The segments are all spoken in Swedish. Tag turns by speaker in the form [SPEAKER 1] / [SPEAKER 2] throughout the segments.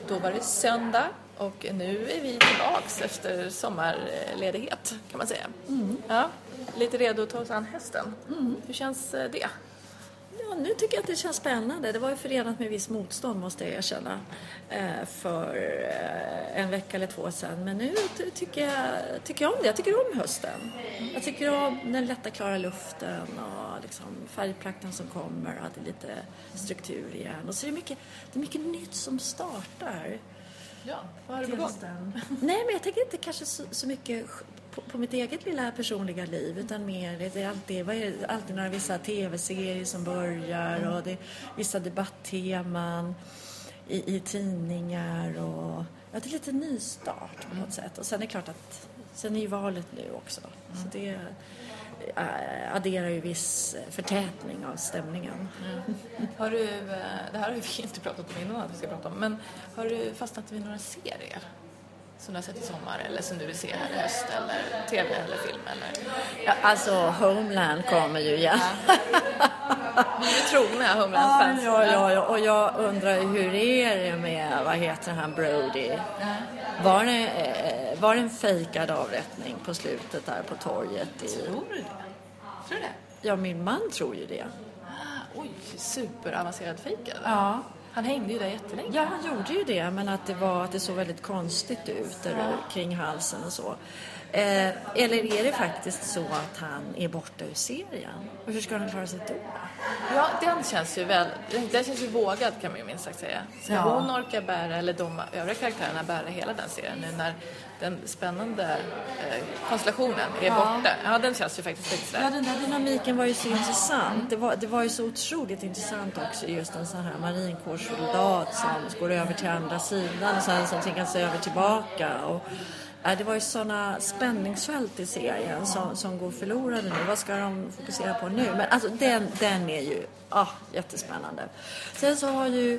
[SPEAKER 1] Då var det söndag och nu är vi tillbaks efter sommarledighet kan man säga. Ja, lite redo att ta oss an hösten. Hur känns det?
[SPEAKER 2] Ja, nu tycker jag att det känns spännande. Det var ju förenat med viss motstånd måste jag erkänna för en vecka eller två sedan. Men nu tycker jag om det. Jag tycker om hösten. Jag tycker om den lätta klara luften och liksom färgprakten som kommer och att det är lite struktur igen. Och så är det mycket nytt som startar.
[SPEAKER 1] Ja, vad har du begått?
[SPEAKER 2] Nej, men jag tänker inte kanske så mycket på mitt eget lilla personliga liv, utan mer det är alltid några vissa tv-serier som börjar och det är vissa debattteman i tidningar och ja, det är lite nystart på något sätt. Och sen är det klart att sen är ju valet nu också. Så det adderar ju viss förtätning av stämningen.
[SPEAKER 1] Har du, det här har vi inte pratat om innan att vi ska prata om, men har du fastnat vid några serier som du har sett i sommar eller som du vill se här i höst eller tv eller film eller?
[SPEAKER 2] Ja, alltså Homeland kommer ju igen.
[SPEAKER 1] Vi är trogna Homeland-fans.
[SPEAKER 2] Ja, och jag undrar hur är det med, vad heter han, Brody? Var det en fejkad avrättning på slutet där på torget?
[SPEAKER 1] Tror du det? Tror du det?
[SPEAKER 2] Ja, min man tror ju det.
[SPEAKER 1] Oj, superavancerad fejkad.
[SPEAKER 2] Ja.
[SPEAKER 1] Han hängde ju där jättelänge.
[SPEAKER 2] Ja, han gjorde ju det, men att det såg väldigt konstigt ut där kring halsen och så. Eller är det faktiskt så att han är borta ur serien? Och hur ska han klara sig då?
[SPEAKER 1] Ja, den känns ju vågad kan man ju minst sagt säga. Ska hon orka bära, eller de övriga karaktärerna bära hela den serien nu när den spännande konstellationen är borta? Ja, den känns ju faktiskt lite sådär.
[SPEAKER 2] Ja, den där dynamiken var ju så intressant. Det var ju så otroligt intressant också, just en sån här marinkårssoldat som går över till andra sidan och sen som tvingas över tillbaka. Och det var ju sådana spänningsfält i serien som går förlorade nu. Vad ska de fokusera på nu? Men alltså den är ju jättespännande. Sen så har ju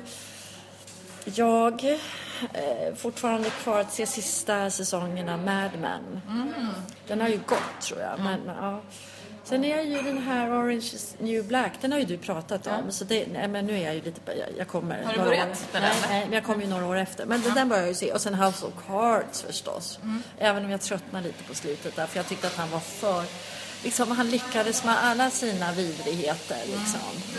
[SPEAKER 2] jag fortfarande kvar att se sista säsongen av Mad Men. Den har ju gått tror jag. Men, ja. Sen är ju den här Orange is New Black, den har ju du pratat om. Så men nu är jag ju lite, jag kommer.
[SPEAKER 1] Har du börjat den?
[SPEAKER 2] Nej, men jag kommer ju några år efter. Men den börjar jag ju se. Och sen House of Cards förstås. Även om jag tröttnar lite på slutet där. För jag tyckte att han var för, liksom han lyckades med alla sina vidrigheter liksom.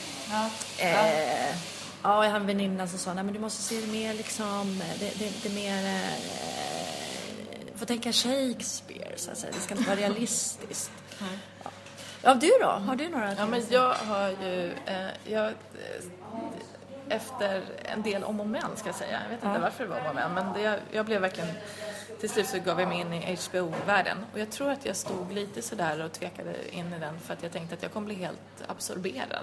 [SPEAKER 2] Jag har en väninna som sa, nej men du måste se det mer liksom, det är mer, får tänka Shakespeare så att säga. Det ska inte vara realistiskt. Ja, du då? Har du några?
[SPEAKER 1] Ja, men jag har ju efter en del om och men ska jag säga. Jag vet inte varför det var om och men jag blev verkligen, till slut så gav jag mig in i HBO-världen. Och jag tror att jag stod lite sådär och tvekade in i den för att jag tänkte att jag kommer bli helt absorberad.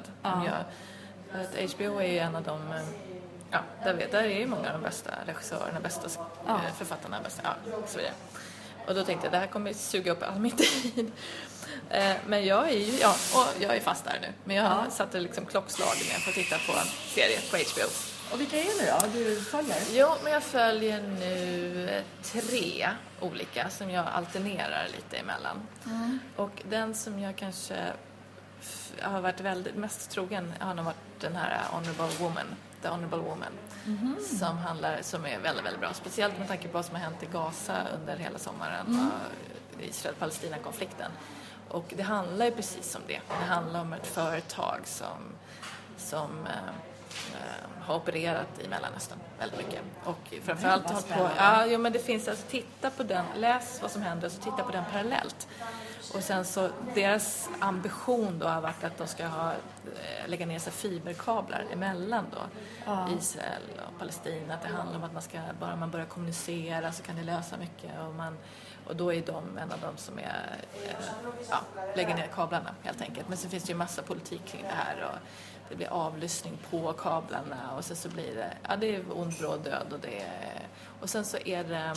[SPEAKER 1] Att HBO är ju en av de, där är ju många av de bästa regissörerna, bästa författarna, så vidare. Och då tänkte jag, det här kommer suga upp all min tid. Men jag är ju, och jag är fast där nu. Men jag satte liksom klockslag för att titta på en serie på HBO.
[SPEAKER 2] Och vilka är det då? Du följer?
[SPEAKER 1] Jo, men jag följer nu 3 olika som jag alternerar lite emellan. Och den som jag kanske har varit väldigt mest trogen har nog varit den här The Honorable Woman. Som är väldigt, väldigt bra. Speciellt med tanke på vad som har hänt i Gaza under hela sommaren och Israel-Palestina-konflikten. Och det handlar ju precis om det. Det handlar om ett företag som har opererat i Mellanöstern väldigt mycket. Och framförallt har på... men det finns alltså, titta på den, läs vad som händer och så titta på den parallellt. Och sen så, deras ambition då har varit att de ska lägga ner sig fiberkablar emellan då Israel och Palestina. Att det handlar om att bara man börjar kommunicera så kan det lösa mycket. Och då är de en av dem som lägger ner kablarna helt enkelt. Men så finns det ju massa politik kring det här och det blir avlyssning på kablarna och så blir det, det är ond bråd död och sen så är det,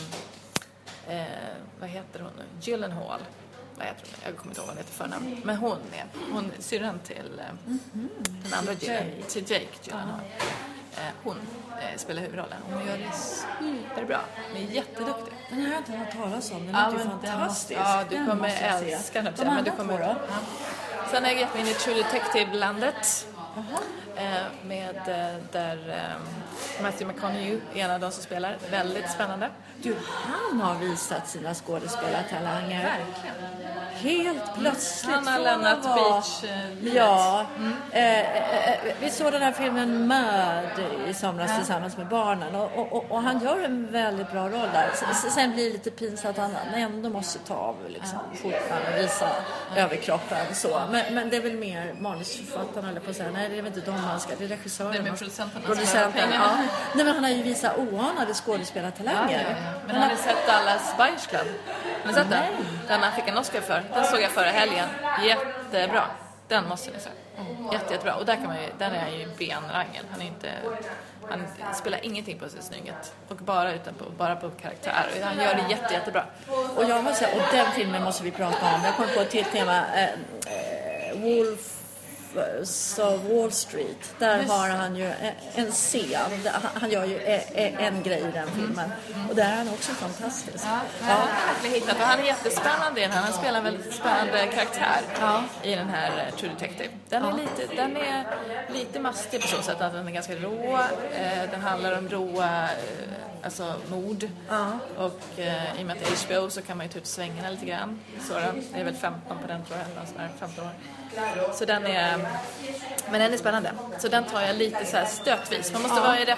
[SPEAKER 1] vad heter hon nu? Gyllenhaal. Jag kommer inte ihåg vad hon heter förnamn. Men hon är syrran till den andra till Jake Gyllenhaal. Hon spelar huvudrollen. Hon gör det superbra. Hon är jätteduktig.
[SPEAKER 2] Den har jag inte hört talas om. Den är ju fantastisk.
[SPEAKER 1] Ja, du kommer älska den. Men du kommer. Sen har jag gett mig in i True Detective-landet. Där Matthew McConaughey är en av de som spelar. Väldigt spännande.
[SPEAKER 2] Du, han har visat sina skådespelartalanger.
[SPEAKER 1] Verkligen.
[SPEAKER 2] Helt plötsligt.
[SPEAKER 1] Han har lämnat Beach.
[SPEAKER 2] Ja. Vi såg den här filmen Mörd i somras tillsammans med barnen. Och han gör en väldigt bra roll där. Sen blir det lite pinsamt att han ändå måste ta av liksom, skjortan och visa överkroppen. Så. Men det är väl mer manusförfattarna eller på att säga. Nej, det är väl inte de man ska. Det är regissören.
[SPEAKER 1] Det är med producenterna.
[SPEAKER 2] Producenten, ja. Nej, men han har ju visat oanade skådespelartalanger.
[SPEAKER 1] Ja. Men har ni sett Dallas Buyers Club? Har ni sett den? Den han fick en Oscar för. Den såg jag förra helgen. Jättebra. Den måste ni se. Jättebra. Och där kan man ju, den är ju benrangel. Han spelar ingenting på sin snygghet. Och bara på karaktär. Och han gör det jättebra.
[SPEAKER 2] Och jag måste säga, och den filmen måste vi prata om. Jag kommer på ett till tema. Wolf of Wall Street. Där har han ju en scen. Han gör ju en grej i den filmen. Och där är han också fantastisk.
[SPEAKER 1] Ja. Hittat. Och han är jättespännande i den här. Han spelar en väldigt spännande karaktär i den här True Detective. Den är lite mastig på så sätt att den är ganska rå. Den handlar om råa mord. Och i och med att det är HBO så kan man ju ta ut svängarna lite grann. Så det är väl 15 på den, tror jag. Eller 15 år. Så den är spännande. Så den tar jag lite så här stötvis. Man måste vara i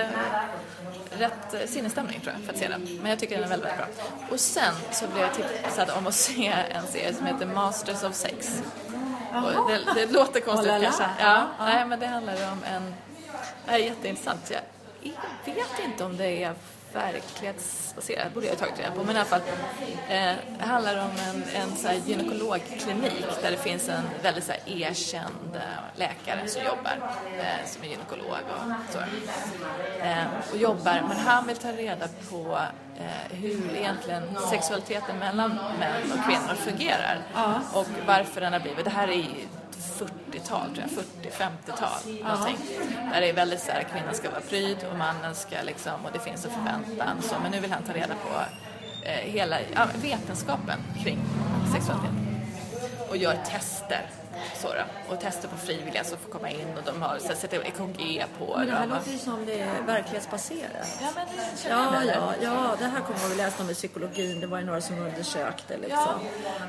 [SPEAKER 1] rätt sinnesstämning, tror jag, för att se den. Men jag tycker den är väldigt, väldigt bra. Och sen så blev jag tipsad om att se en serie som heter Masters of Sex. Och det låter konstigt kanske. Nej, men det handlar om det är jätteintressant. Jag vet inte om det är verklighetsbaserat, borde jag tagit reda på, men i alla fall det handlar om en så här gynekologklinik där det finns en väldigt så här erkänd läkare som jobbar som är gynekolog och så och jobbar, men han vill ta reda på hur egentligen sexualiteten mellan män och kvinnor fungerar och varför den har blivit, det här är 40-tal, tror jag, 40-50-tal någonting. Där det är väldigt så här, kvinnan ska vara pryd och mannen ska liksom, och det finns en förväntan så, men nu vill han ta reda på hela vetenskapen kring sexualitet och gör tester så då, och tester på frivilliga som får komma in och de har så sätter EKG på.
[SPEAKER 2] Men det här låter ju som det är verklighetsbaserat.
[SPEAKER 1] Ja, men
[SPEAKER 2] ja, det här kommer vi läsa om i psykologin. Det var ju några som undersökte liksom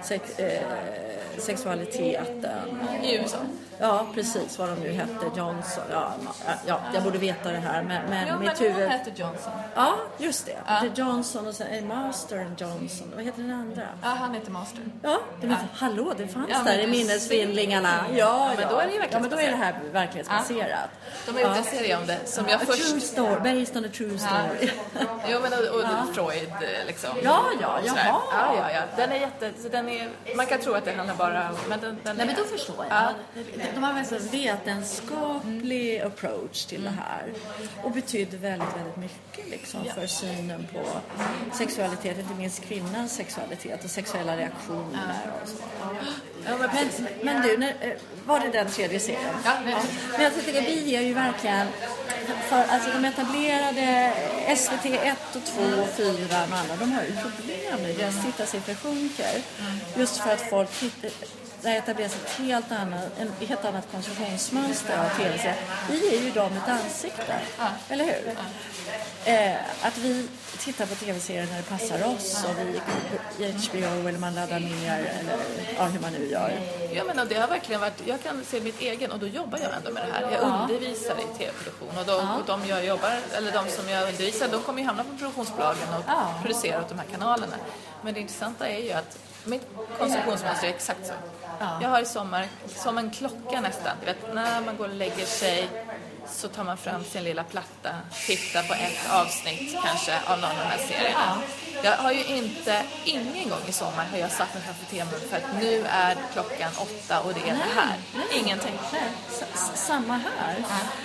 [SPEAKER 2] sexualiteten
[SPEAKER 1] i USA.
[SPEAKER 2] Ja, precis vad de nu hette, Johnson. Ja, jag borde veta det här, men mitt huvud
[SPEAKER 1] hette Johnson.
[SPEAKER 2] Ja, just det. Det är Johnson och sen Master and Johnson. Vad heter den andra?
[SPEAKER 1] Ja, han heter Master.
[SPEAKER 2] Ja, hallå, det fanns där i minnesvindlingarna. Ja,
[SPEAKER 1] men då är det ju verklighetsbaserat.
[SPEAKER 2] Ja, men då är det här verklighetsbaserat.
[SPEAKER 1] De har gjort en serie om det som jag först...
[SPEAKER 2] True story, based on a true story.
[SPEAKER 1] Jo, men och Freud liksom.
[SPEAKER 2] Ja.
[SPEAKER 1] Den är så den är, man kan tro att det handlar bara men den
[SPEAKER 2] nej, men då förstår jag. De har en vetenskaplig approach till det här och betyder väldigt, väldigt mycket liksom för synen på sexualitet, inte minst kvinnans sexualitet och sexuella reaktioner och så. Men du, var det den tredje serien?
[SPEAKER 1] Ja.
[SPEAKER 2] Men jag tycker vi är ju verkligen för alltså de etablerade SVT 1 och 2 och 4 och andra, de har ju problem med deras tittarsiffror sjunker just för att folk det etableras ett helt annat konsumtionsmönster av tv-serier. Vi är ju dem ett ansikte, eller hur? Att vi tittar på tv-serier när det passar oss och vi i HBO eller man laddar ner eller hur man nu gör.
[SPEAKER 1] Ja, men det har verkligen varit, jag kan se mitt egen och då jobbar jag ändå med det här. Jag undervisar i tv-produktion och de som jag undervisar, de kommer ju hamna på produktionsbolagen och producera åt de här kanalerna. Men det intressanta är ju att mitt konsumtionsmönster är exakt så. Jag har i sommar, som en klocka nästan, du vet, när man går och lägger sig så tar man fram sin lilla platta, tittar på ett avsnitt kanske av någon av de här serierna. Jag har ju ingen gång i sommar har jag satt mig framför tvn för att nu är klockan 8 och det är det här. Ingenting.
[SPEAKER 2] Samma här.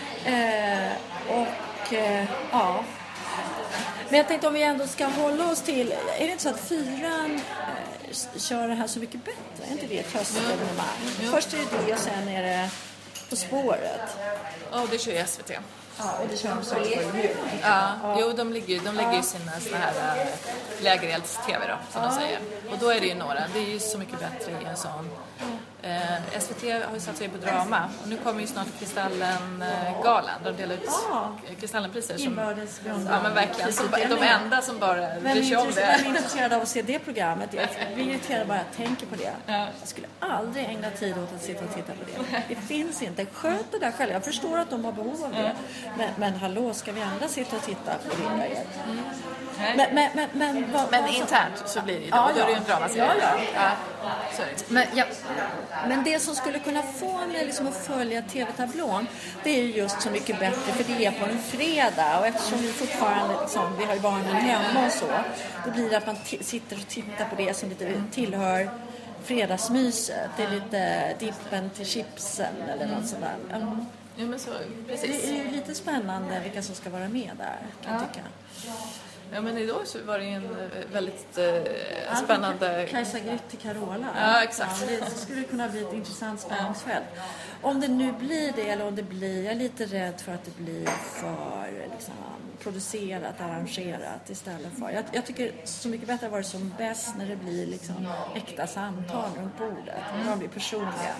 [SPEAKER 2] Men jag tänkte om vi ändå ska hålla oss till, är det inte så att 4 kör det här så mycket bättre? Är inte det ett höstevenemang? Först är det och sen är det På spåret.
[SPEAKER 1] Ja, det kör ju SVT.
[SPEAKER 2] Ja, och det kör de så nu.
[SPEAKER 1] Jo, de lägger ju sina såna här lägerelds-tv då, som de säger. Och då är det ju några. Det är ju så mycket bättre i en sån SVT har ju satt sig på drama och nu kommer ju snart Kristallen-galan. De delar ut Kristallenpriser. Ja, men verkligen. De enda som bara bryr sig om det.
[SPEAKER 2] Jag är intresserad av att se det programmet. Jag blir irriterad bara jag tänker på det. Jag skulle aldrig ägna tid åt att sitta och titta på det. Det finns inte. Sköt det där själv. Jag förstår att de har behov av det. Men hallå, ska vi andra sitta och titta på det där?
[SPEAKER 1] Men internt så blir det ju då. Då är det ju en dramaserie.
[SPEAKER 2] Men det som skulle kunna få mig liksom att följa tv-tablån, det är ju just så mycket bättre för det är på en fredag och eftersom vi fortfarande liksom, vi har ju barnen hemma och så, då blir det att man sitter och tittar på det som lite tillhör fredagsmyset. Det är lite dippen till chipsen eller något sånt där.
[SPEAKER 1] Ja, men så, precis.
[SPEAKER 2] Det är ju lite spännande vilka som ska vara med där, kan jag tycka.
[SPEAKER 1] Ja, men idag så var det en väldigt spännande...
[SPEAKER 2] Kajsa Grytt till Carola.
[SPEAKER 1] Ja, exakt.
[SPEAKER 2] Ja, det skulle kunna bli ett intressant spänningsfält. Om det nu blir det eller om det blir... Jag är lite rädd för att det blir för liksom, producerat, arrangerat istället för... Jag tycker så mycket bättre var det som bäst när det blir liksom, äkta samtal runt bordet. När de blir personliga.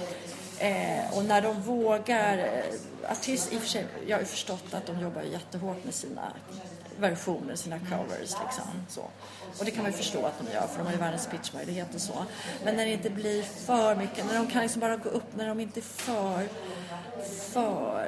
[SPEAKER 2] Och när de vågar... Artist, i och för sig, jag har ju förstått att de jobbar jättehårt med sina versioner, sina covers liksom, så. Och det kan man ju förstå att de gör för de har ju världens pitchmöjlighet och så. Men när det inte blir för mycket, när de kan liksom bara gå upp, när de inte är för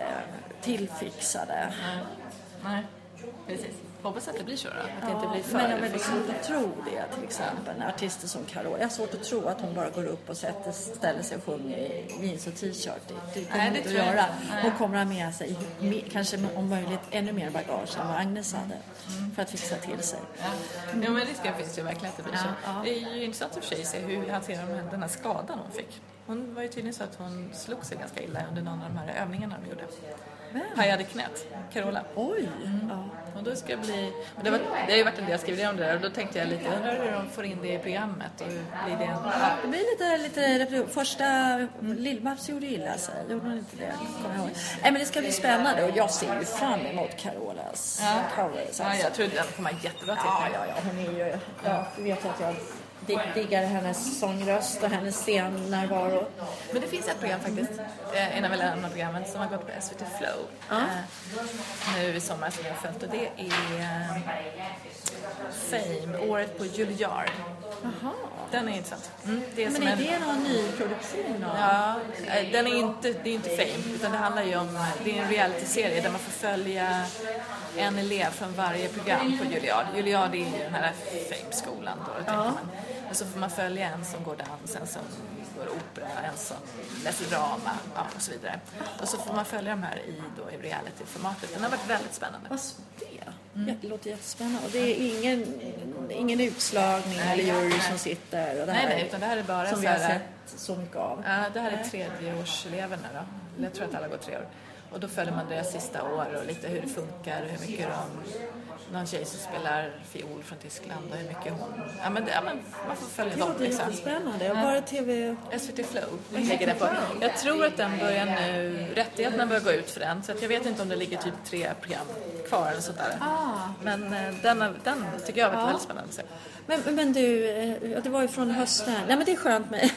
[SPEAKER 2] tillfixade.
[SPEAKER 1] Nej, precis. Hoppas att det blir så då, att det inte blir för.
[SPEAKER 2] Men jag är väldigt svårt att tro det, till exempel artister som Carola. Jag har svårt att tro att hon bara går upp och ställer sig och sjunger i jeans och t-shirt. Det kommer inte att göra. Hon kommer att ha med sig kanske om möjligt ännu mer bagage än vad Agnes hade för att fixa till sig.
[SPEAKER 1] Ja, men risken finns ju verkligen att det blir så. Det är ju intressant för sig att se hur hanterar de den här skadan hon fick. Hon var ju tydligen så att hon slog sig ganska illa under någon av de här övningarna de gjorde. Pajade knät, Carola.
[SPEAKER 2] Oj!
[SPEAKER 1] Och då ska det bli... Och det har ju varit en del skrivit om det där och då tänkte jag lite, undrar hur de får in det i programmet och hur blir det?
[SPEAKER 2] Det blir lite första Lill-Babs gjorde illa sig. Gjorde hon inte det? Kommer jag ihåg. Nej, men det ska bli spännande och jag ser ju fram emot Carolas covers.
[SPEAKER 1] Ja, jag tror den kommer jättebra till.
[SPEAKER 2] Ja, hon är ju... du vet att jag diggar hennes sångröst och hennes scennärvaro.
[SPEAKER 1] Men det finns ett program faktiskt, en av alla programmen som har gått på SVT Flow nu i sommar som jag har följt och det är Fame, året på Juilliard.
[SPEAKER 2] Jaha.
[SPEAKER 1] Den är intressant.
[SPEAKER 2] Det är men är det någon ny produktion?
[SPEAKER 1] Ja, det är inte Fame utan det handlar ju om, det är en realityserie där man får följa en elev från varje program på Juilliard. Juilliard är ju den här Fame-skolan då, tänker man. Och så får man följa en som går dans, en som går opera, en som läser drama och så vidare. Och så får man följa de här i reality-formatet. Den har varit väldigt spännande.
[SPEAKER 2] Vad det? Det låter jättespännande. Och det är ingen utslagning eller jury som sitter. Och det här
[SPEAKER 1] nej, utan det här är bara
[SPEAKER 2] som
[SPEAKER 1] så
[SPEAKER 2] vi har
[SPEAKER 1] här,
[SPEAKER 2] sett så mycket av.
[SPEAKER 1] Ja, det här är 3-årseleverna då. Jag tror att alla går 3 år. Och då följer man deras sista år och lite hur det funkar, hur mycket någon tjej som spelar fiol från Tyskland och hur mycket hon... Ja, men man får följa dem liksom.
[SPEAKER 2] Det är spännande. Och bara TV...
[SPEAKER 1] SVT Flow ligger det på. Jag tror att den börjar nu, rättigheterna börjar gå ut för den. Så att jag vet inte om det ligger typ 3 program kvar eller sånt där. Men den tycker jag har varit väldigt spännande att se.
[SPEAKER 2] Men du, det var ju från hösten. Nej, men det är skönt med...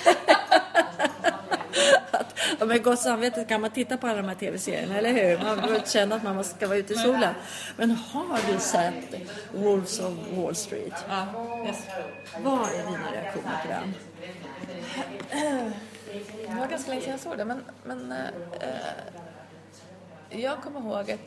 [SPEAKER 2] Med gott samvete kan man titta på alla de här tv-serierna, eller hur? Man vill inte känna att man ska vara ute i solen. Men har du sett Wolves of Wall Street?
[SPEAKER 1] Ja, yes.
[SPEAKER 2] Vad är dina reaktioner på den?
[SPEAKER 1] Det var ganska länge sedan jag såg det, men jag kommer ihåg att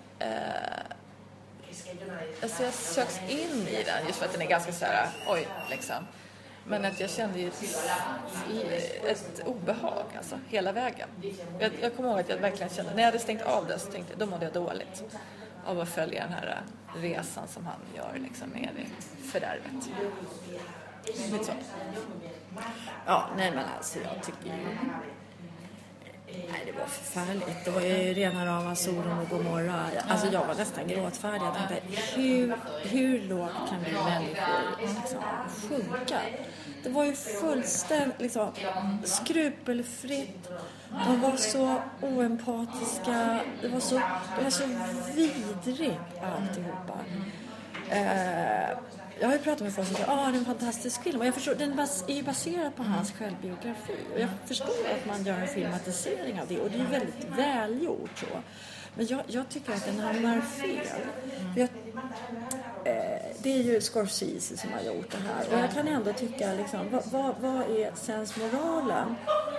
[SPEAKER 1] jag söks in i den just för att den är ganska så här, oj, liksom. Men att jag kände ju ett obehag alltså, hela vägen. Jag kommer ihåg att jag verkligen kände, när jag hade stängt av det så tänkte jag, då mådde jag dåligt av att följa den här resan som han gör liksom, med det fördärvet. Lite så.
[SPEAKER 2] Ja, nej men alltså jag tycker ju... Nej, det var förfärligt. Det var ju rena rama Sodom och Gomorra. Alltså jag var nästan gråtfärdig. Jag tänkte, hur lågt kan vi människor liksom sjunka? Det var ju fullständigt liksom, skrupelfritt. De var så oempatiska. Det var så vidrigt alltihopa. jag har ju pratat med folk som säger det är en fantastisk film. Och jag förstår, den är ju baserad på hans självbiografi. Och jag förstår att man gör en filmatisering av det. Och det är väldigt välgjort så. Men jag tycker att den hamnar fel. För det är ju Scorsese som har gjort det här. Och jag kan ändå tycka, liksom, vad är sensmoralen?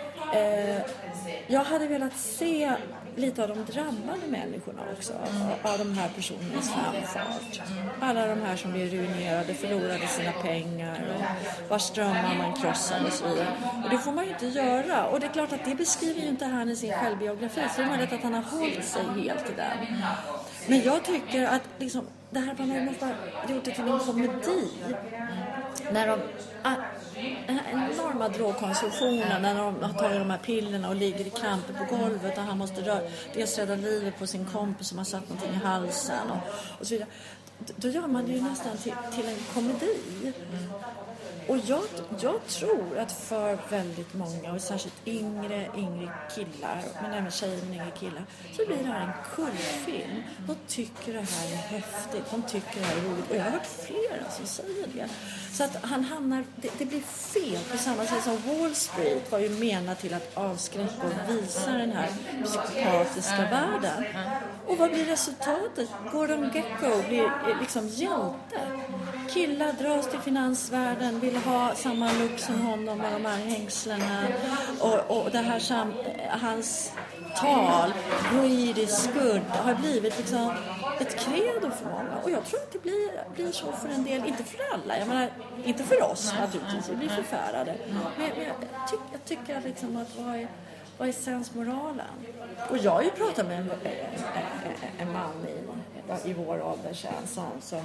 [SPEAKER 2] Jag hade velat se lite av de drabbade människorna också. Av de här personernas framfart. Alla de här som blev ruinerade, förlorade sina pengar. Och vars drömmar man krossade och så vidare. Och det får man ju inte göra. Och det är klart att det beskriver ju inte han i sin självbiografi. Så det är möjligt att han har hållit sig helt till den. Men jag tycker att liksom, det här man måste ha gjort det till en komedi. När de enorma drogkonsumtionen, när de har tagit de här pillerna och ligger i kramper på golvet och han måste dels rädda livet på sin kompis som har satt någonting i halsen och så vidare. Då gör man det ju nästan till en komedi. Och jag tror att för väldigt många, och särskilt yngre killar, men även tjejer men yngre killar, så blir det här en kullfilm. De tycker det här är häftigt, de tycker det här är roligt. Och jag har hört flera som säger det. Så att han hamnar, det blir fel på samma sätt som Wall Street var ju menad till att avskräcka och visa den här psykopatiska världen. Och vad blir resultatet? Gordon Gekko blir liksom hjälte. Killar dras till finansvärlden, vill ha samma look som honom med de här hängslena. Och det här hans tal, greed is good, har blivit liksom ett credo för många. Och jag tror att det blir så för en del, inte för alla. Jag menar, inte för oss naturligtvis, vi blir förfärade. Men jag tycker liksom att vad är sensmoralen? Och jag har ju pratat med en man i vår ålder som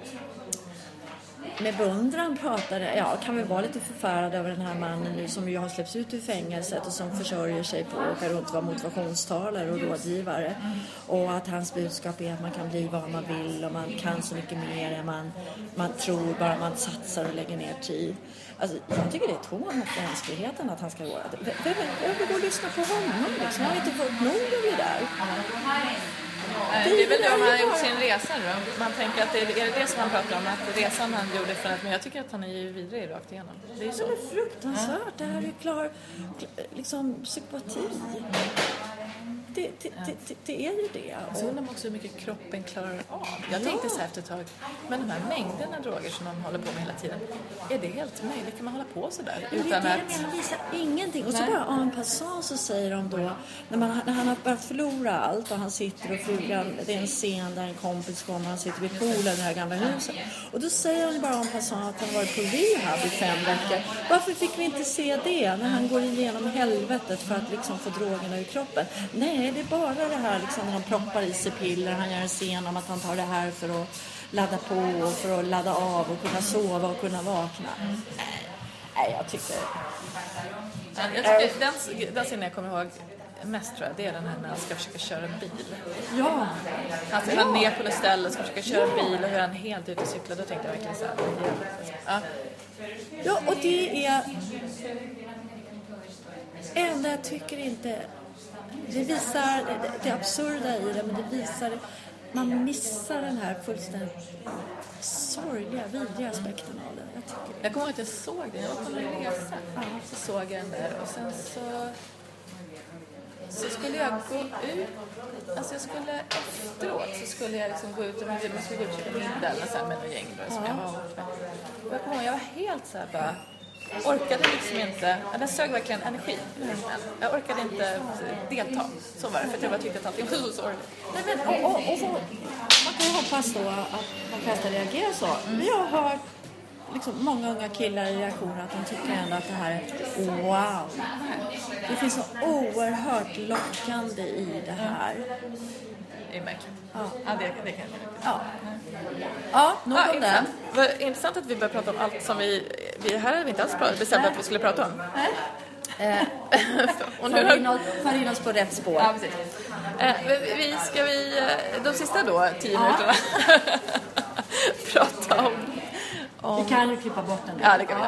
[SPEAKER 2] med beundran pratade, kan vi vara lite förfärade över den här mannen nu som ju har släppts ut ur fängelset och som försörjer sig på att åka runt och vara motivationstalare och rådgivare. Och att hans budskap är att man kan bli vad man vill och man kan så mycket mer än man tror, bara man satsar och lägger ner tid. Alltså, jag tycker det är ett hån mot mänskligheten att han ska gå. Vem vill gå och lyssna på honom? Liksom? Jag har inte fått nog av det där.
[SPEAKER 1] Det är väl då man har gjort sin resa då. Man tänker att är det som han pratar om, att resan han gjorde för att, men jag tycker att han är ju vidrig rakt igenom. Det är ju så.
[SPEAKER 2] Det är fruktansvärt. Det här är klar liksom psykopati. Det är ju det.
[SPEAKER 1] Så undrar man också hur mycket kroppen klarar av. Jag tänkte så här efter ett tag, men de här mängderna droger som de håller på med hela tiden, är det helt möjligt? Kan man hålla på så där? Utan
[SPEAKER 2] det visar ingenting. Och så bara en passage så säger de då, när han har börjat förlora allt och han sitter och frugan, det är en scen där en kompis kommer, han sitter vid poolen i det här gamla huset. Och då säger han bara en passage att han varit på rehab i 5 veckor. Varför fick vi inte se det när han går igenom helvetet för att liksom få drogerna ur kroppen? Nej, det är bara det här liksom, när de proppar i sig piller. Han gör en scen om att han tar det här för att ladda på och för att ladda av och kunna sova och kunna vakna. Nej, jag tycker den scenen jag kommer ihåg mest, tror jag, det är den här när han ska försöka köra bil. Ja.
[SPEAKER 1] Han ska ner på ett ställe och ska försöka köra bil och hur han helt ute cyklar. Då tänkte jag verkligen så här.
[SPEAKER 2] Ja, och det är enda jag tycker inte. Det visar det absurda i det, men det visar, man missar den här fullständigt sorgliga, vidriga aspekten av det.
[SPEAKER 1] Jag kommer ihåg att jag såg den, jag var på en resa. Så såg jag den där och sen så skulle jag gå ut, alltså jag skulle efteråt så skulle jag liksom gå ut och man skulle gå ut och köpa middag eller så här med en gäng då, som jag var ihop med. Och jag kommer ihåg, jag var helt så här bara, orkade liksom inte, den sög verkligen energi. Jag orkade inte delta, så var det, för att jag bara tyckte att allting var så sorgligt.
[SPEAKER 2] Nej, men, och man kan ju hoppas då att de flesta reagerar så. Vi har hört liksom många unga killar i reaktioner att de tycker ändå att det här är wow. Det finns så oerhört lockande i det här.
[SPEAKER 1] Det är märkligt. Ja, det kan jag.
[SPEAKER 2] Ja, nog om den.
[SPEAKER 1] Vad intressant att vi börjar prata om allt som vi här har vi inte alls bestämt att vi skulle prata om.
[SPEAKER 2] Och nu för in oss på rätt spår.
[SPEAKER 1] Ja, precis. De sista då 10 minuterna prata om...
[SPEAKER 2] Vi kan ju klippa bort den.
[SPEAKER 1] Ja, det kan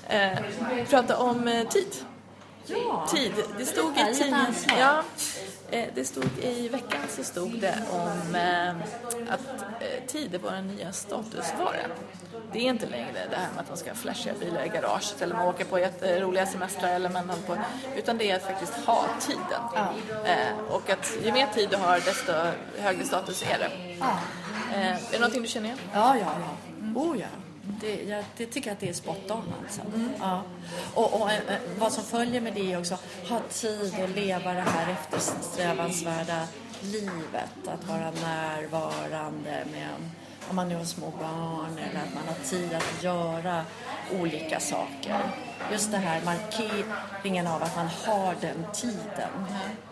[SPEAKER 1] vi. Prata om tid.
[SPEAKER 2] Ja.
[SPEAKER 1] Tid. Det stod i tidningen. Ja. Det stod i veckan så stod det om att tid är vår nya statusvara. Det är inte längre det här med att man ska flasha bilar i garaget eller man åker på jätteroliga semestrar eller man håller på, utan det är att faktiskt ha tiden. Och att ju mer tid du har desto högre status är det. Är det någonting du känner igen?
[SPEAKER 2] Ja. Ja. Det tycker jag att det är spot on alltså. Ja. Och vad som följer med det är också ha tid att leva det här eftersträvansvärda livet. Att vara närvarande med, om man nu har små barn eller att man har tid att göra olika saker. Just det här markeringen av att man har den tiden.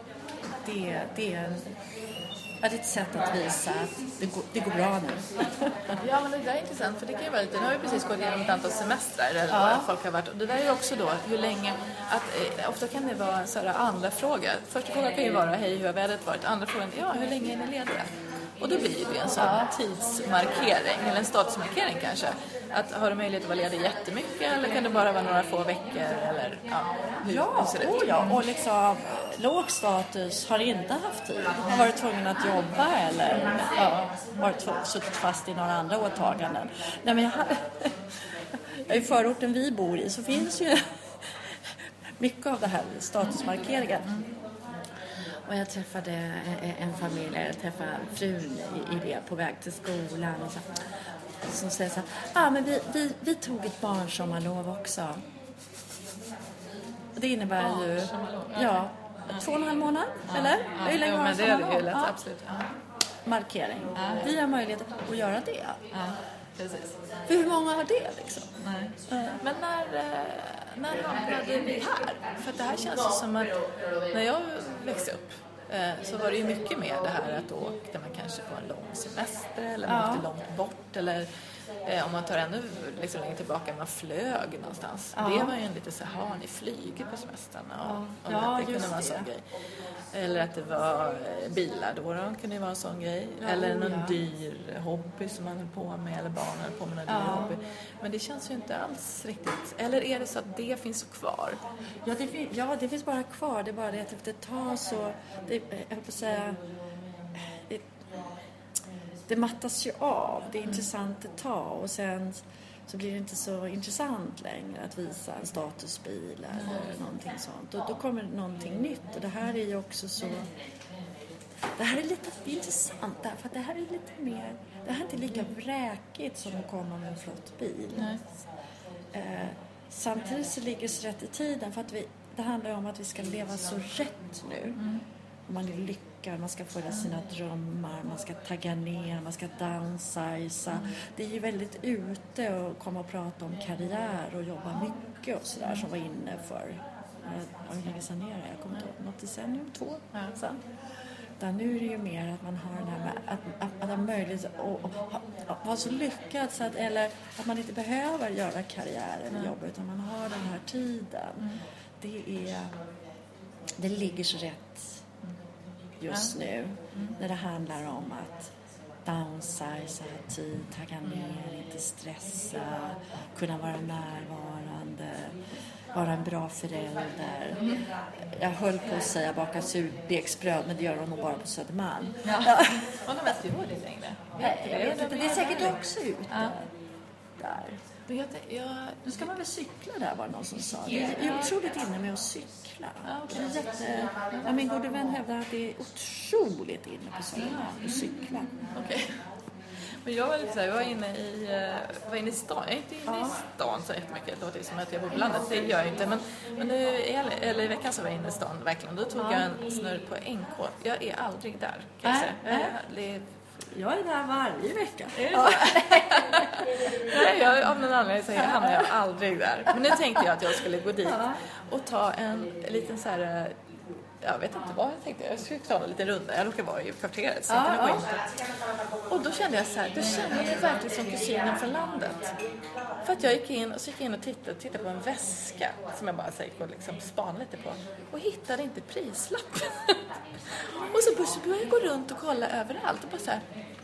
[SPEAKER 2] Det är ett sätt att visa att det går bra nu.
[SPEAKER 1] Ja, men det där är intressant, för det kan ju vara lite, nu har vi precis gått igenom ett antal semestrar där folk har varit, och det där är också då hur länge, ofta kan det vara så här andra frågor. Första frågan kan ju vara, hej, hur har vädret varit? Andra frågan, hur länge är ni lediga? Och då blir det en sån tidsmarkering, eller en statusmarkering kanske. Att har du möjlighet att vara ledig jättemycket, eller kan det bara vara några få veckor? Eller, hur ser det ut?
[SPEAKER 2] Och liksom låg status har inte haft tid. Har varit tvungen att jobba eller suttit fast i några andra åtaganden. Nej, men i förorten vi bor i så finns ju mycket av det här statusmarkeringen. Och jag träffade en familj, jag träffade frun i det på väg till skolan. Och så, som säger så här, men vi tog ett barnsommarlov också. Och det innebär ju 2,5 månader, eller?
[SPEAKER 1] Hur länge men det är det ju lätt, absolut.
[SPEAKER 2] Markering. Vi har möjlighet att göra det.
[SPEAKER 1] Precis.
[SPEAKER 2] För hur många har det liksom?
[SPEAKER 1] Nej. Men när hamnade vi här? För att det här känns ju som att när jag växte upp så var det ju mycket mer det här att då åkte man kanske på en lång semester eller man åkte långt bort eller om man tar ännu liksom längre tillbaka, man flög någonstans. Det var ju en lite så här, ni flyger på semestern och det kunde vara en sån grej. Eller att det var bilar då kunde det vara en sån grej. Eller någon dyr hobby som man höll på med, eller barn höll på med någon dyr hobby. Men det känns ju inte alls riktigt. Eller är det så att det finns kvar?
[SPEAKER 2] Ja, det finns bara kvar. Det är bara det att efter ett tag så, jag höll på att säga, det mattas ju av. Det är intressant ett tag och sen så blir det inte så intressant längre att visa en statusbil eller någonting sånt. Då kommer någonting nytt och det här är ju också så... Det här är lite intressant därför att det här är lite mer... Det här är inte lika vräkigt som att komma med en flott bil. Samtidigt så ligger det så rätt i tiden för att det handlar om att vi ska leva så rätt nu. Man är lyckad, man ska följa sina drömmar, man ska tagga ner, man ska downsiza. Det är ju väldigt ute att komma och prata om karriär och jobba mycket och sådär som var inne för organisera. Jag kommer ihåg något decennium, 2 sen. Där nu är det ju mer att man har den här med att ha möjlighet att vara så lyckad så att, eller att man inte behöver göra karriär eller jobba utan man har den här tiden. Det ligger så rätt just nu när det handlar om att downsiza tid, tagga ner, inte stressa, kunna vara närvarande, vara en bra förälder. Jag höll på att säga baka surdegsbröd, men det gör hon nog bara på Södermalm.
[SPEAKER 1] Hon har mest gjort det längre.
[SPEAKER 2] Det är säkert också ute där.
[SPEAKER 1] Nu
[SPEAKER 2] ska man väl cykla där, var någon som sa. Det är otroligt inne med att cykla. Min gode vän hävdar att det är otroligt inne på Södermalm att cykla.
[SPEAKER 1] Okej. Men jag var lite så här, jag var inne i stan. Jag är inte inne i stan så jättemycket. Det låter som att jag bor på landet. Det gör jag inte. Men nu, eller i veckan så var jag inne i stan verkligen. Då tog jag en snurr på NK. Jag är aldrig där, kan jag säga.
[SPEAKER 2] Jag är där varje vecka.
[SPEAKER 1] Är det så? Nej, av någon anledning så hamnar jag aldrig där. Men nu tänkte jag att jag skulle gå dit och ta en liten så här... Jag vet inte vad jag tänkte. Jag skulle ta en liten runda. Jag råkade vara i kvarteret så jag kunde gå in. Och då kände jag så här. Då kände jag mig verkligen som kusinen från landet. För att jag gick in och tittade på en väska som jag bara gick och liksom spanade lite på. Och hittade inte prislappen. Och så började jag gå runt och kolla överallt. Och bara så här.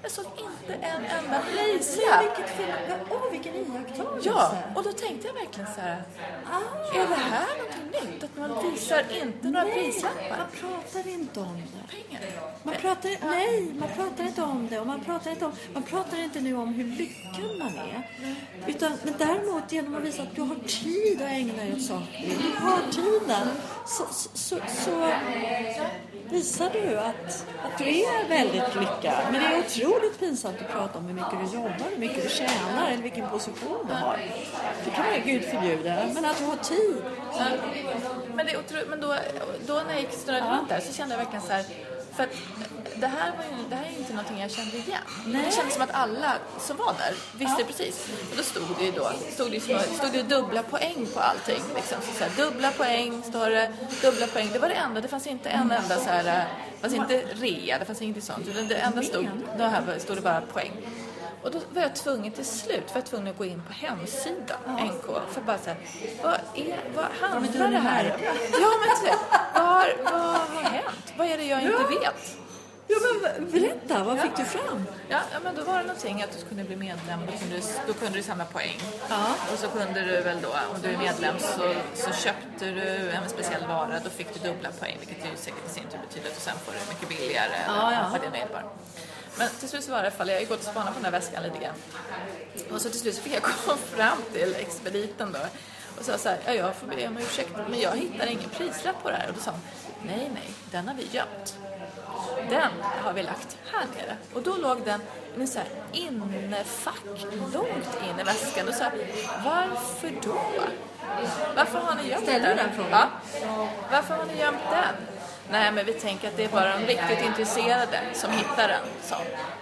[SPEAKER 1] Jag såg inte en enda prislapp.
[SPEAKER 2] Vilken iakttagelse.
[SPEAKER 1] Ja, och då tänkte jag verkligen så här, är det här någonting nytt? Att man visar inte några prislappar?
[SPEAKER 2] Man pratar inte om det.
[SPEAKER 1] Pengar?
[SPEAKER 2] Man pratar inte om det. Och man pratar inte nu om hur lyckad man är. Men däremot genom att visa att du har tid att ägna dig åt saker. Du har tiden. Så visar du att du är väldigt lyckad. Men det är otroligt pinsamt att prata om hur mycket du jobbar, hur mycket du tjänar eller vilken position du har. Det kan man Gud förbjuda. Men att du har tid.
[SPEAKER 1] Men, det är otroligt, men då när jag gick runt där så kände jag verkligen så här, för att det här är inte någonting jag kände igen. Nej. Det kändes som att alla som var där visste precis. Och då stod det dubbla poäng på allting. Liksom. Så här, dubbla poäng, står det, dubbla poäng. Det var det enda. Det fanns inte en enda så här, det fanns inte rea, det fanns inget sånt. Det enda stod det bara poäng. Och då var jag tvungen till slut, för jag var tvungen att gå in på hemsidan, NK, för bara säga, vad handlar det här om? Ja, men vad har hänt? Vad är det jag inte vet?
[SPEAKER 2] Ja, men berätta, vad fick du fram?
[SPEAKER 1] Ja, men då var det någonting att du kunde bli medlem, då kunde du samla poäng. Ja. Och så kunde du väl då, om du är medlem så köpte du en speciell vara, då fick du dubbla poäng, vilket ju säkert i sin tur betyder att du sen får det mycket billigare vad det medbar. Men till slut så var det i alla fall, jag har ju gått och spanat på den här väskan lite grann. Och så till slut så fick jag komma fram till expediten då. Och så här, jag får be om ursäkt, men jag hittar ingen prislapp på det här. Och då sa hon, nej, den har vi gömt. Den har vi lagt här nere. Och då låg den i en så här innefack långt in i väskan. Och så här, varför då? Varför har ni gömt den? Ja. Varför har ni gömt den? Nej, men vi tänker att det är bara de riktigt intresserade som hittar den, sa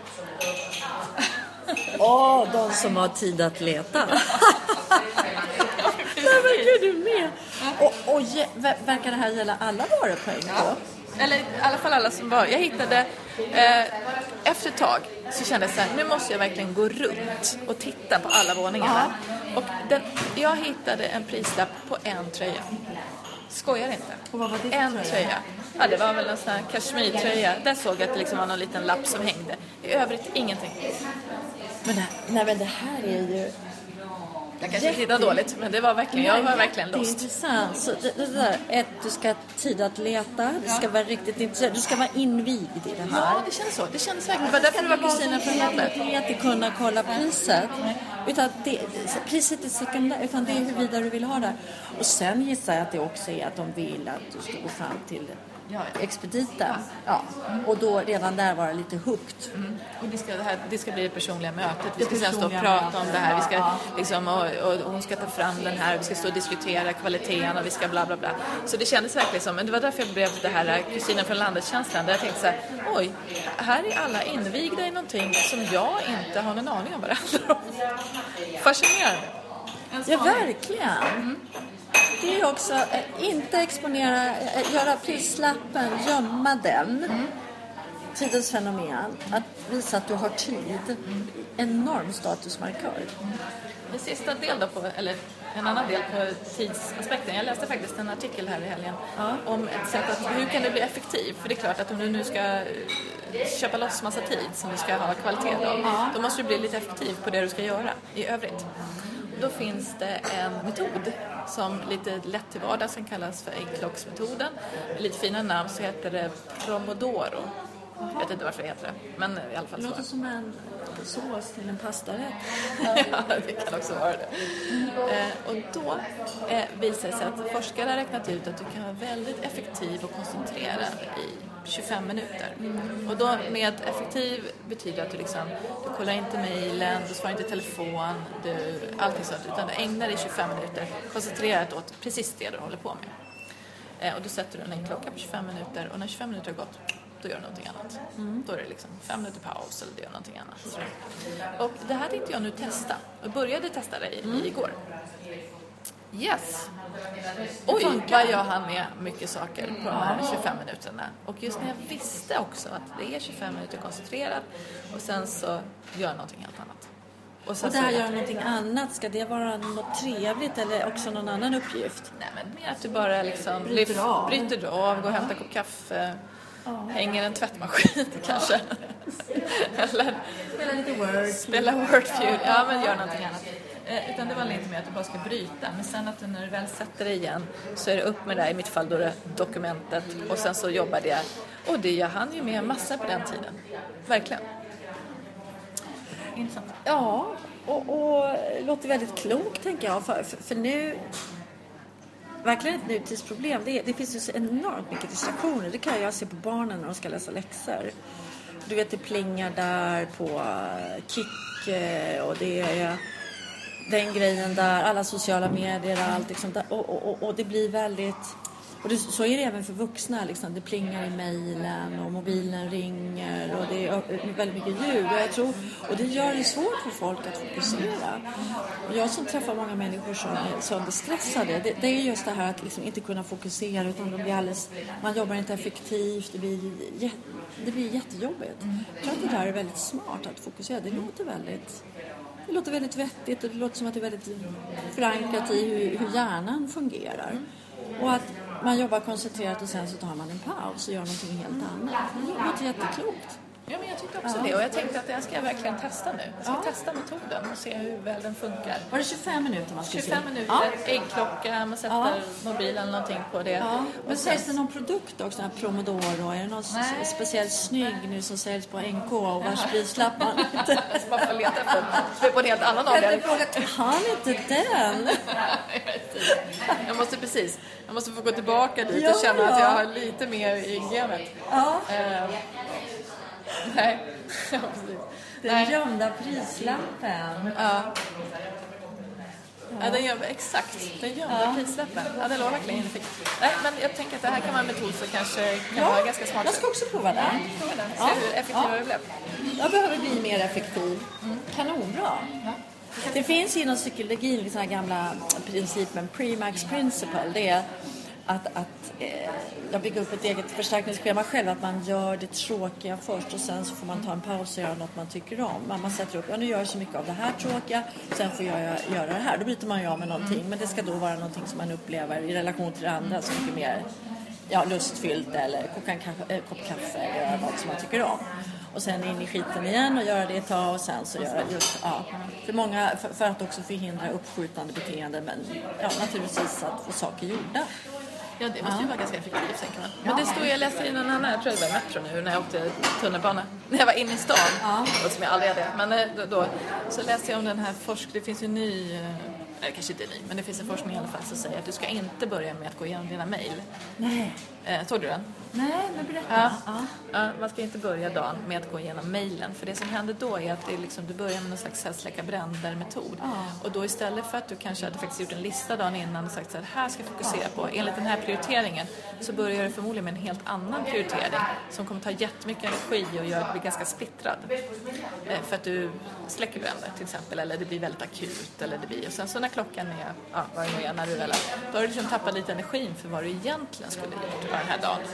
[SPEAKER 2] de som har tid att leta. Nej, men gud, du med. Och verkar det här gälla alla varupoäng då?
[SPEAKER 1] Eller i alla fall alla som var. Jag hittade, efter ett tag så kände jag så här, nu måste jag verkligen gå runt och titta på alla våningarna. Och jag hittade en prislapp på en tröja. Skojar inte.
[SPEAKER 2] Och vad var det
[SPEAKER 1] en tröja? Ja, det var väl en sån här kashmirtröja. Där såg jag att det liksom var någon liten lapp som hängde. I övrigt ingenting.
[SPEAKER 2] Men det här är ju...
[SPEAKER 1] Jag kanske tittar dåligt, men det var verkligen, jag var verkligen lost.
[SPEAKER 2] Det är intressant. Så det där, du ska ha tid att leta, du ska vara riktigt intresserad, du ska vara invigd i det här.
[SPEAKER 1] Ja, det känns så. Det känns verkligen. Det var därför det var kusinen från landet.
[SPEAKER 2] Det är inte kunna kolla priset. Utan priset är sekundärt, utan det är huruvida du vill ha det. Och sen gissar jag att det också är att de vill att du ska gå fram till expediten. Ja. Och då redan där var det lite hukt.
[SPEAKER 1] Mm. Och det ska bli det personliga mötet. Vi ska sen stå och prata om det här. Vi ska liksom, och hon ska ta fram den här. Vi ska stå och diskutera kvaliteten och vi ska bla bla bla. Så det kändes verkligen som, men det var därför jag blev det här kusinen från landet-känslan. Där jag tänkte så här, oj, här är alla invigda i någonting som jag inte har någon aning om vad det handlar om. Fascinerande.
[SPEAKER 2] Ja, verkligen. Mm. Det är också inte exponera, göra prislappen, gömma den. Mm. Tidens fenomen. Att visa att du har tid. Enorm statusmarkör.
[SPEAKER 1] En sista del då eller en annan del på tidsaspekten. Jag läste faktiskt en artikel här i helgen om ett sätt att, hur kan du bli effektiv? För det är klart att om du nu ska köpa loss massa tid som du ska ha kvalitet av, då måste du bli lite effektiv på det du ska göra i övrigt. Då finns det en metod som lite lätt till vardags kan kallas för äggklocksmetoden. Lite fina namn så heter det Pomodoro. Jag vet inte varför det heter det, men i alla fall så.
[SPEAKER 2] Det låter som en sås till en pastarätt.
[SPEAKER 1] Ja, det kan också vara det. Och då visar det sig att forskare har räknat ut att du kan vara väldigt effektiv och koncentrerad i 25 minuter. Och då med effektiv betyder att du kollar inte mejlen, du svarar inte i telefon, allting sånt, utan du ägnar dig 25 minuter koncentrerat åt precis det du håller på med. Och då sätter du en klocka på 25 minuter och när 25 minuter har gått, då gör du någonting annat. Då är det 5 minuter paus eller du gör någonting annat. Och det här tänkte jag nu testa. Jag började testa det igår. Yes. Oj, vad jag hann med mycket saker på de här 25 minuterna. Och just när jag visste också att det är 25 minuter koncentrerat och sen så gör jag någonting helt annat.
[SPEAKER 2] Och det här gör någonting annat, ska det vara något trevligt eller också någon annan uppgift?
[SPEAKER 1] Nej, men mer att du bara bryter av, går och hämtar en kopp kaffe, hänger en tvättmaskin kanske. Eller spela Wordfeud. Ja, men gör någonting annat. Utan det var lite mer att du bara ska bryta. Men sen att när du väl sätter det igen så är det upp med det, i mitt fall då det dokumentet. Och sen så jobbar det. Och det gör han ju med massor på den tiden. Verkligen. Intressant.
[SPEAKER 2] Ja, och låter väldigt klokt tänker jag. För nu, verkligen ett nutidsproblem. Det finns ju så enormt mycket distraktioner. Det kan jag se på barnen när de ska läsa läxor. Du vet, det plingar där på Kik och det är den grejen där, alla sociala medier och allt liksom där. Och det blir väldigt... så är det även för vuxna. Liksom. Det plingar i mejlen och mobilen ringer och det är väldigt mycket ljud. Och det gör det svårt för folk att fokusera. Och jag som träffar många människor som är sönderstressade, det är just det här att liksom inte kunna fokusera utan det blir man jobbar inte effektivt. Det blir jättejobbigt. Jag tror att det där är väldigt smart att fokusera. Det låter väldigt vettigt och det låter som att det är väldigt förankrat i hur hjärnan fungerar. Och att man jobbar koncentrerat och sen så tar man en paus och gör någonting helt annat. Det låter jätteklokt.
[SPEAKER 1] Ja, men jag tyckte också det. Och jag tänkte att jag ska verkligen testa nu. Jag ska testa metoden och se hur väl den funkar.
[SPEAKER 2] Var det 25 minuter man ska
[SPEAKER 1] 25 minuter, äggklocka, man sätter mobilen eller någonting på det.
[SPEAKER 2] Ja. Och sägs det någon produkt också, den här Promodoro? Är det någon speciellt snygg nu som säljs på NK och vars prislapp man inte...
[SPEAKER 1] Man får leta efter. Det är på en helt annan avdelning.
[SPEAKER 2] Han inte den?
[SPEAKER 1] Jag måste få gå tillbaka dit och känna att jag har lite mer i gamet.
[SPEAKER 2] Ja.
[SPEAKER 1] Nej.
[SPEAKER 2] Den gömda prislappen.
[SPEAKER 1] Ja, den gör exakt. Den gömda prislappen. Ja, det låg verkligen ineffektivt. Nej, men jag tänker att det här kan vara en metod som kanske kan vara ganska smart.
[SPEAKER 2] Jag ska också prova den.
[SPEAKER 1] Se hur effektivare det blev.
[SPEAKER 2] Jag behöver bli mer effektiv. Kanonbra. Ja. Det finns inom psykologin såna här gamla principen Premax Principle. Det är att jag bygger upp ett eget förstärkningsschema själv, att man gör det tråkiga först och sen så får man ta en paus och göra något man tycker om. Man sätter upp, nu gör jag så mycket av det här tråkiga, sen får jag göra det här. Då bryter man ju av med någonting, men det ska då vara någonting som man upplever i relation till det andra som mycket mer lustfyllt eller koka en kopp kaffe eller göra något som man tycker om. Och sen in i skiten igen och göra det ett tag och sen så göra just, för många, för att också förhindra uppskjutande beteende, men naturligtvis att få saker gjorda.
[SPEAKER 1] Ja, det måste ju vara ganska effektivt, tänker man. Men det stod, jag läste i någon annan, jag tror det var Metro nu, när jag åkte tunnelbana. När jag var inne i stan, som jag aldrig hade. Men då så läste jag om den här det finns ju en ny, eller kanske inte ny, men det finns en forskning i alla fall som säger att du ska inte börja med att gå igenom dina mejl.
[SPEAKER 2] Nej.
[SPEAKER 1] Såg du den?
[SPEAKER 2] Nej, men berätta.
[SPEAKER 1] Ja, man ska inte börja dagen med att gå igenom mejlen. För det som händer då är att det är liksom, du börjar med någon slags cellsläcka bränder-metod. Och då istället för att du kanske hade faktiskt gjort en lista dagen innan och sagt så här ska jag fokusera på. Enligt den här prioriteringen så börjar du förmodligen med en helt annan prioritering som kommer ta jättemycket energi och gör att du blir ganska splittrad. För att du släcker bränder till exempel, eller det blir väldigt akut. Eller det blir, och sen så när klockan är, vad det nu är, när du väl är, då har du liksom tappat lite energin för vad du egentligen skulle gjort den här dagen.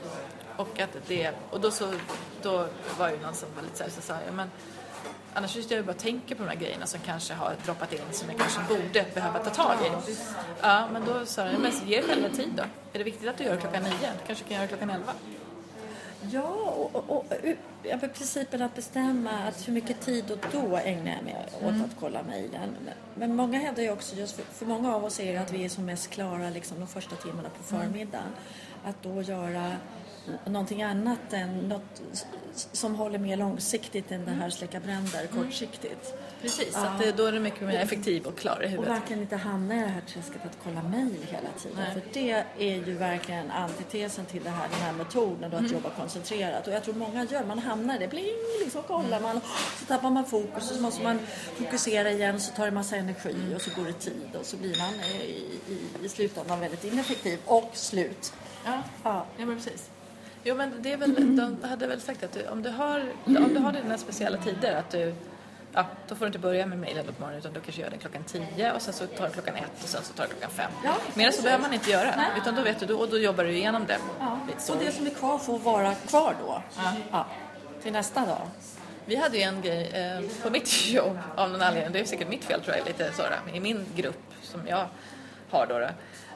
[SPEAKER 1] Och då var ju någon som var lite så sa jag, men annars just jag bara tänker på de här grejerna som kanske har droppat in som jag kanske borde behöva ta tag i. Ja, men då sa jag, men ge själva tid då. Är det viktigt att du gör klockan 9? Du kanske kan göra klockan 11.
[SPEAKER 2] Ja, och principen att bestämma att hur mycket tid och då ägnar jag mig åt att kolla mejlen. Men många hävdar ju också, just för många av oss är det att vi är som mest klara liksom, de första timmarna på förmiddagen. Att då göra någonting annat än något som håller mer långsiktigt än det här släcka bränder kortsiktigt.
[SPEAKER 1] Precis, att då är det mycket mer effektiv och klar i huvudet.
[SPEAKER 2] Och verkligen inte hamna i det här träsket att kolla mejl hela tiden. Nej. För det är ju verkligen antitesen till den här metoden då, att jobba koncentrerat. Och jag tror många gör, man hamnar i det, bling, liksom kollar man, så tappar man fokus och så måste man fokusera igen, så tar det massa energi och så går det tid och så blir man i slutändan väldigt ineffektiv och slut.
[SPEAKER 1] Ja, men precis. Jo, men det är väl, de hade väl sagt att om du har dina speciella tider, att du, då får du inte börja med mejlen på morgonen, utan du kanske gör det klockan 10 och sen så tar du klockan 1 och sen så tar du klockan 5. Ja, mer så behöver man inte göra. Nej. Utan då vet du, och då jobbar du igenom det.
[SPEAKER 2] Ja. Så det som är kvar får vara kvar då? Ja. Till nästa dag?
[SPEAKER 1] Vi hade ju en grej på mitt jobb av någon anledning, det är säkert mitt fel tror jag, lite sådär, i min grupp som jag har då.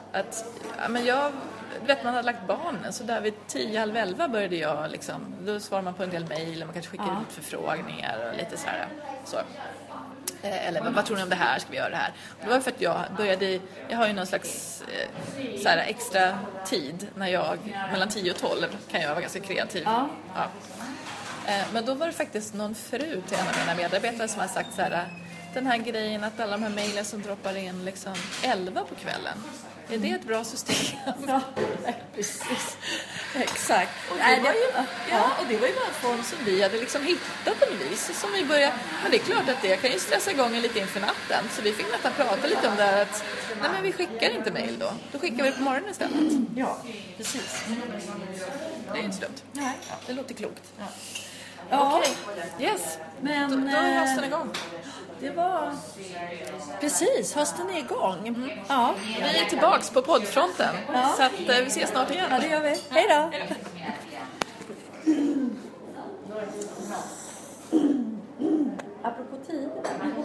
[SPEAKER 1] att men jag vet man hade lagt barnen så där vid 10:30 började jag liksom, då svarar man på en del mejl och man kanske skickar ut förfrågningar och lite så. Eller vad tror ni om det här, ska vi göra det här? Och det var för att jag har ju någon slags så här extra tid när jag mellan 10 och 12 kan jag vara ganska kreativ. Ja. Men då var det faktiskt någon fru till en av mina medarbetare som har sagt så här, den här grejen att alla de här mejlen som droppar in liksom 11 på kvällen. Är det ett bra system?
[SPEAKER 2] Ja, precis. Exakt. Och
[SPEAKER 1] det var ju bara en form som vi hade liksom hittat på något vis. Som vi började, men det är klart att det kan ju stressa igång en lite inför natten. Så vi fick nästan prata lite om det här att nej, men vi skickar inte mejl då. Då skickar vi det på morgonen istället.
[SPEAKER 2] Ja, precis.
[SPEAKER 1] Det är inte så dumt.
[SPEAKER 2] Nej.
[SPEAKER 1] Ja, det låter klokt.
[SPEAKER 2] Ja.
[SPEAKER 1] Okej. Yes.
[SPEAKER 2] Men
[SPEAKER 1] Då är hösten igång.
[SPEAKER 2] det var... Precis, hösten är igång. Ja.
[SPEAKER 1] Vi är tillbaks på poddfronten.
[SPEAKER 2] Ja.
[SPEAKER 1] Så att vi ses snart igen.
[SPEAKER 2] Ja, det gör vi. Hej då! Apropå tid.